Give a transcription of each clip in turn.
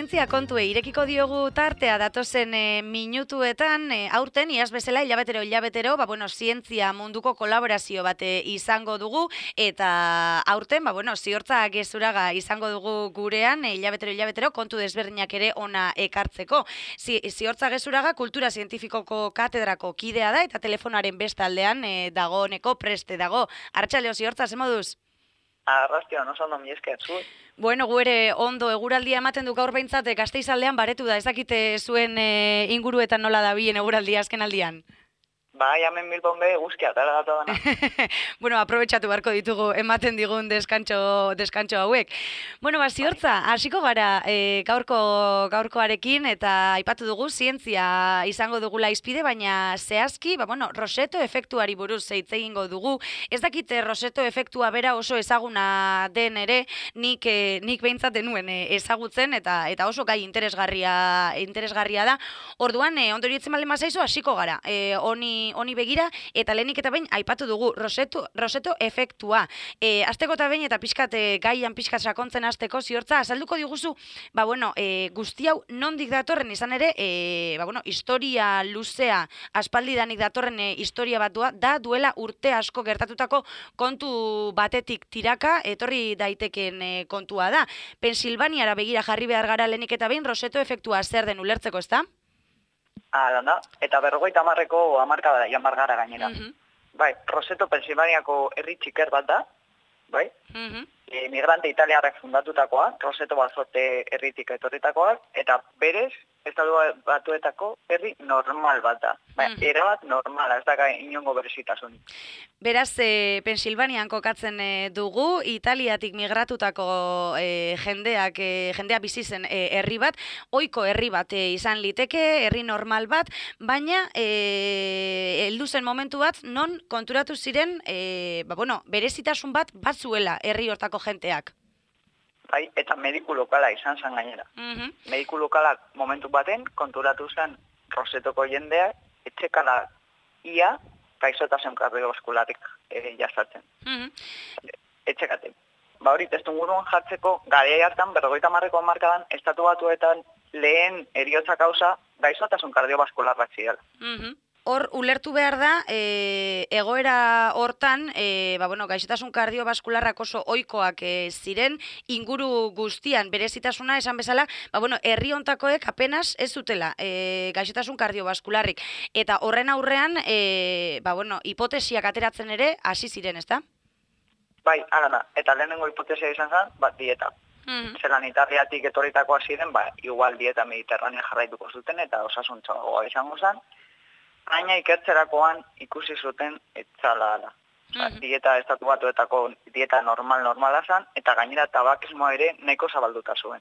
zientzia kontue irekiko diogu tartea datozen minutuetan, aurten iaz bezala hilabetero, zientzia munduko kolaborazio bat izango dugu, eta aurten, ziortza gezuraga izango dugu gurean, hilabetero kontu desberdinak ere ona ekartzeko. Ziortza gezuraga kultura zientifikoko katedrako kidea da, eta telefonaren bestaldean dagoeneko preste dago. Arratsaleo Ziortza, ze moduz? Arrastion, oso ondo miesker, zu? Bueno, gu ere ondo eguraldia ematen du gaur behintzat Gasteizaldean baretu da, ez dakite zuen inguruetan nola dabilen eguraldia azken aldian? Bai, hemen Bilbon be eguzkia atera datu dana. Bueno, aprobetxatu beharko ditugu ematen digun deskantxo hauek. Bueno, Ziortza, hasiko gara gaurkoarekin eta aipatu dugu zientzia izango dugula izpide, baina zehazki, Roseto efektuari buruz hitz egingo dugu. Ez dakite Roseto efektua bera oso ezaguna den ere, nik behintzat denuen ezagutzen eta oso gai interesgarria da. Orduan, ondorietzen baldin bazaizu hasiko gara. Honi begira, eta lehenik eta behin aipatu dugu Roseto efektua. Azteko eta behin eta gaian pixkat sakontzen azteko, Ziortza, azalduko diguzu, guzti hau nondik datorren izan ere, historia luzea, aspaldidanik datorren historia batua, da duela urte asko gertatutako kontu batetik tiraka, etorri daiteken kontua da. Pensilvaniara begira jarri behar gara lehenik eta behin, Roseto efektua zer den ulertzeko, ezta? Da, eta 50ko hamarkada jamar gara gainera. Bai, Roseto Pensilvaniako herri txiker bat da, bai? Migrante italiarrak fundatutakoa, Roseto Bazote herritik etorritakoa, eta berez, Estatu Batuetako herri normal bat da. Erabat normala, ez da inongo berezitasun. Beraz, Pensilvanian kokatzen dugu, Italiatik migratutako jendea bizi zen herri bat, ohiko herri bat izan liteke, herri normal bat, baina heldu zen momentu bat non konturatu ziren, berezitasun bat zuela herri hortako jenteak. Bai, eta mediku lokala izan zen gainera. Mediku lokalak momentu baten konturatu zen Rosetoko jendea etxekala ia gaixotasun kardiobaskularrik jasatzen. Etxekaten. Hori testuinguruan jartzeko garai hartan 50ko hamarkadan Estatu Batuetan lehen heriotza kausa gaixotasun kardiobaskularrak zirela. Hor, ulertu behar da, egoera hortan, gaixotasun kardiobaskularrak oso ohikoak ziren, inguru guztian berezitasuna esan bezala, herri hontakoek apenas ez zutela gaixotasun kardiobaskularrik. Eta horren aurrean, hipotesiak ateratzen ere hasi ziren, ezta? Bai, hala da. Eta lehenengo hipotesia izan zen, dieta. Zelan Italiatik etorritakoa ziren, igual dieta mediterranea jarraituko zuten eta osasuntxoagoa izango zen. Baina ikertzerakoan ikusi zuten etzala ala. Dieta Estatu Batuetako dieta normala zen, eta gainera tabakismoa ere nahiko zabalduta zuen.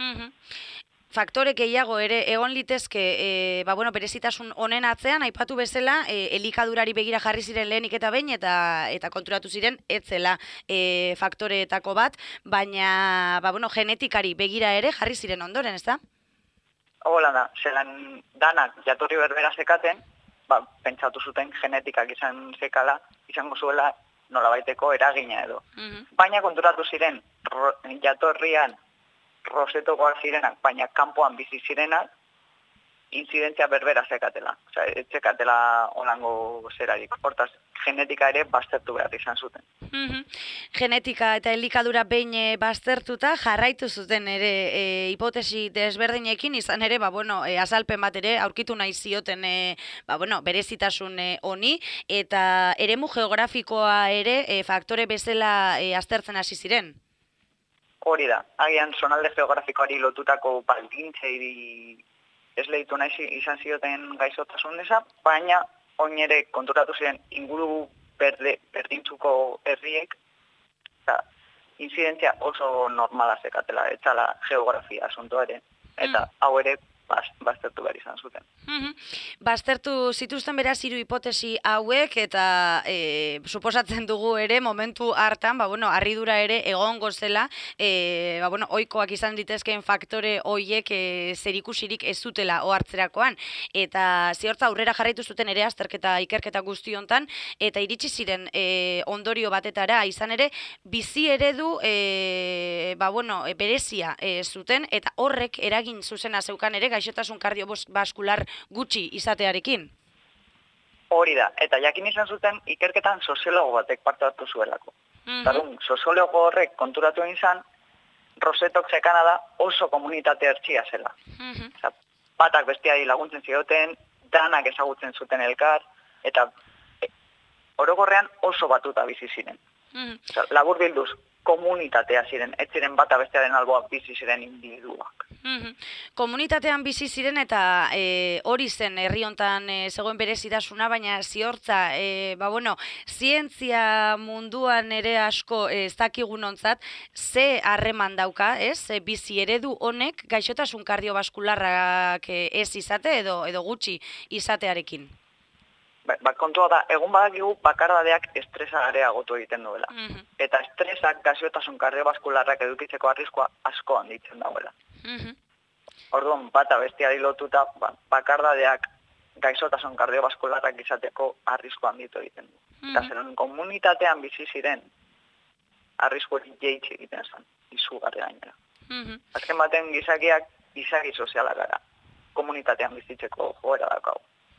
Faktore gehiago ere egon litezke, berezitasun honen atzean, aipatu bezala, elikadurari begira jarri ziren lehenik eta behin, eta konturatu ziren etzela faktoreetako bat, baina, genetikari begira ere jarri ziren ondoren, ezta? Hola da, zelan danak jatorri berbera zekaten, pentsatu zuten genetikak izango zuela nolabaiteko eragina edo. Baina konturatu ziren jatorrian Rosetokoak zirenak, baina kanpoan bizi zirenak, intzidentzia berbera zekatela. Ez zekatela onango zerarik. Hortaz, genetika ere baztertu behar izan zuten. Genetika eta elikadura behin baztertuta jarraitu zuten ere hipotesi desberdinekin, izan ere, azalpen bat ere aurkitu nahi zioten berezitasun honi, eta eremu geografikoa ere faktore bezala aztertzen hasi ziren. Hori da, agian zonalde geografikoari lotutako baldintzei ez lehitu nahi izan zioten gaixotasun deza, baina oin ere konturatu ziren inguru berdintzuko herriek, eta inzidentzia oso normala zekatela, etzala geografia asuntoa ere, eta hau ere baztertu behar izan zuten. Baztertu zituzten beraz 3 hipotesi hauek eta suposatzen dugu ere momentu hartan, harridura ere egongo zela, ohikoak izan ditezkeen faktore hoiek zerikusirik ez zutela ohartzerakoan eta ziortza aurrera jarraitu zuten ere azterketa ikerketa guzti hontan eta iritsi ziren ondorio batetara izan ere bizi eredu berezia zuten eta horrek eragin zuzena zeukan ere gaixotasun kardiobaskular gutxi izatearekin. Hori da, eta jakin izan zuten ikerketan soziologo batek parte hartu zuelako. Soziologo horrek konturatu egin zan, Rosetok zekana da oso komunitate hertsia zela. Batak besteari laguntzen zioten, danak ezagutzen zuten elkar, eta orokorrean oso batuta bizi ziren. Labur bilduz, komunitatea ziren, ez ziren bata bestearen alboak bizi ziren individuak. Komunitatean bizi ziren eta hori zen herri hontan zegoen berezitasuna, baina ziortza, zientzia munduan ere asko ez dakigunontzat, ze harreman dauka, ez? Bizi eredu honek gaixotasun kardiobaskularrak ez izate edo gutxi izatearekin. Kontua da, egun badakigu bakardadeak estresa areagotu egiten duela. Eta estresak gaixotasun kardiobaskularrak edukitzeko arriskua asko handitzen dauela. Orduan, bata bestiari lotuta, bakardadeak gaixotasun kardiobaskularrak izateko arriskua handitu egiten du. Eta zeren komunitatean bizi ziren arrisku jeitsi egiten zen, izugarri gainera. Azken baten gizakiak gizaki sozialak gara, komunitatean bizitzeko joera dakau.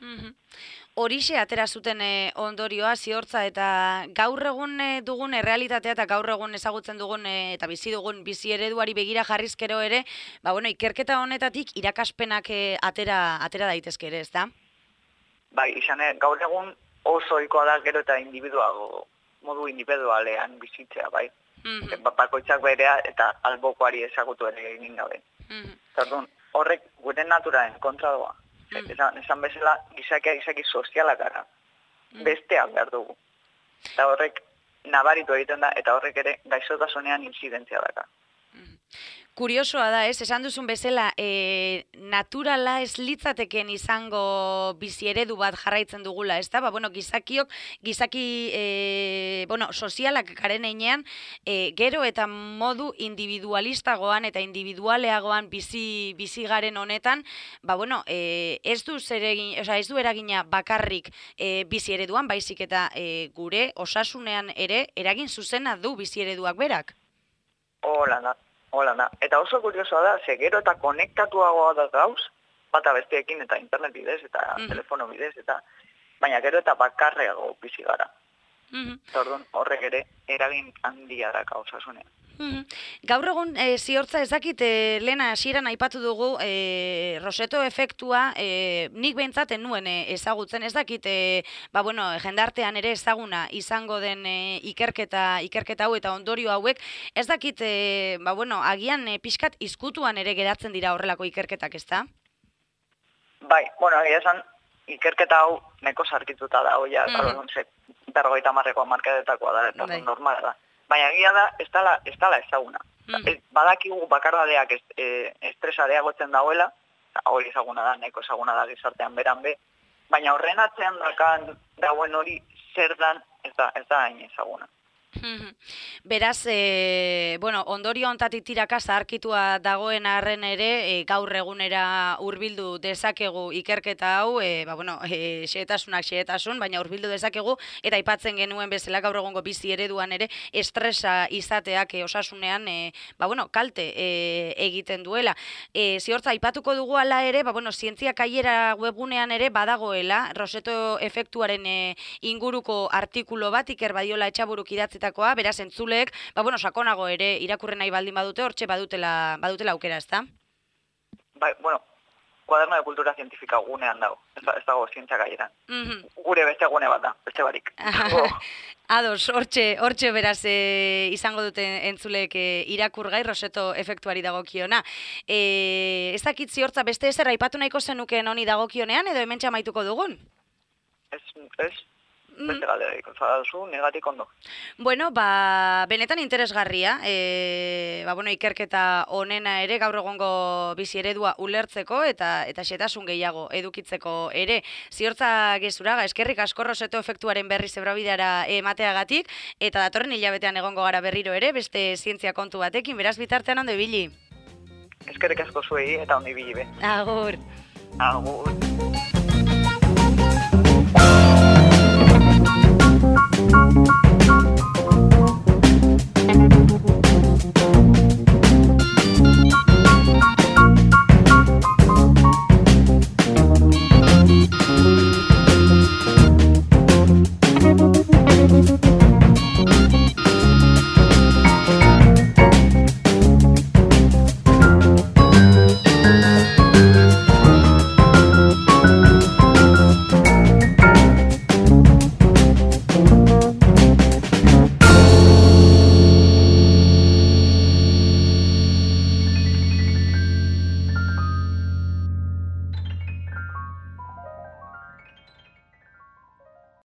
Horixe atera zuten ondorioa ziortza eta gaur egun dugun errealitatea eta gaur egun ezagutzen dugun eta bizi dugun bizi ereduari begira jarrizkero ere, ikerketa honetatik irakaspenak atera daitezke ere, ez da? Bai, izan gaur egun oso ohikoa da gero eta modu individualean bizitzea, bai. Bakoitzak berea eta albokoari ezagutu ere egin gabe. Orduan, horrek gure naturaren kontra doa. Esan bezala, gizaki sozialak gara. Besteak behar dugu. Eta horrek nabaritu egiten da, eta horrek ere gaixotasunean inzidentzia daka. Kuriosoa da, ez? Esan duzun bezala, naturala ez litzateken izango bizi eredu bat jarraitzen dugula, ez da? Gizaki sozialak garen einean, gero eta modu individualistagoan eta individualeagoan bizi garen honetan, ez du eragina bakarrik bizi ereduan, baizik eta gure osasunean ere eragin zuzena du bizi ereduak berak. Hola da. Eta oso kuriosoa da, ze gero eta konektatuagoa da gauz, bata besteekin eta internet bidez eta telefono bidez, baina gero eta bakarreago bizi gara. Orduan, horrek ere eragin handia da osasunean. Gaur egun ziortza ez dakit lehena hasieran aipatu dugu Roseto efektua nik behintzat nuen ezagutzen, ez dakit jendartean ere ezaguna izango den ikerketa hau eta ondorio hauek, ez dakit agian pixkat izkutuan ere geratzen dira horrelako ikerketak, ez da? Bai, agia esan ikerketa hau neko sarkituta da, 50 markadetakoa da, eta normala da. Baina egia da, ez dala ezaguna. Badakigu bakardadeak estresa areagotzen dagoela, hori ezaguna da, nahiko ezaguna da gizartean beran be, baina horren atzean dagoen hori zer dan, ez da hain ezaguna. Beraz, ondorio hontatik tiraka zaharkitua dagoen arren ere, gaur egunera hurbildu dezakegu ikerketa hau, xehetasunak, baina hurbildu dezakegu, eta aipatzen genuen bezala gaur egungo bizi ereduan ere, estresa izateak osasunean, kalte egiten duela. Ziortza, aipatuko dugu ala ere, zientzia kaiera webgunean ere badagoela, Roseto efektuaren inguruko artikulu bat, Iker Badiola Etxaburuk idatzitakoa, beraz entzuleek, sakonago ere irakurri nahi baldin badute, hortxe badutela aukera, ezta? Bai, kuaderno de kultura zientifika gunean dago, ez dago zientzia gaieran. Gure beste gune bat da, beste barik. Ados, hortxe beraz izango dute entzuleek irakurgai Roseto efektuari dagokiona. Ez dakit ziortza beste ezer aipatu nahiko zenuken honi dagokionean, edo hementxe amaituko dugun? Ez. beste galderik, duzu, negatik ondo. Bueno, benetan interesgarria, ikerketa honena ere gaur egongo bizi eredua ulertzeko eta xetasun gehiago edukitzeko ere. Ziortza Gezuraga, eskerrik asko Roseto efektuaren berri zebrabideara emateagatik, eta datorren hilabetean egongo gara berriro ere, beste zientzia kontu batekin, beraz bitartean ondo ibili. Eskerrik asko zuei eta ondo ibili be. Agur. Agur.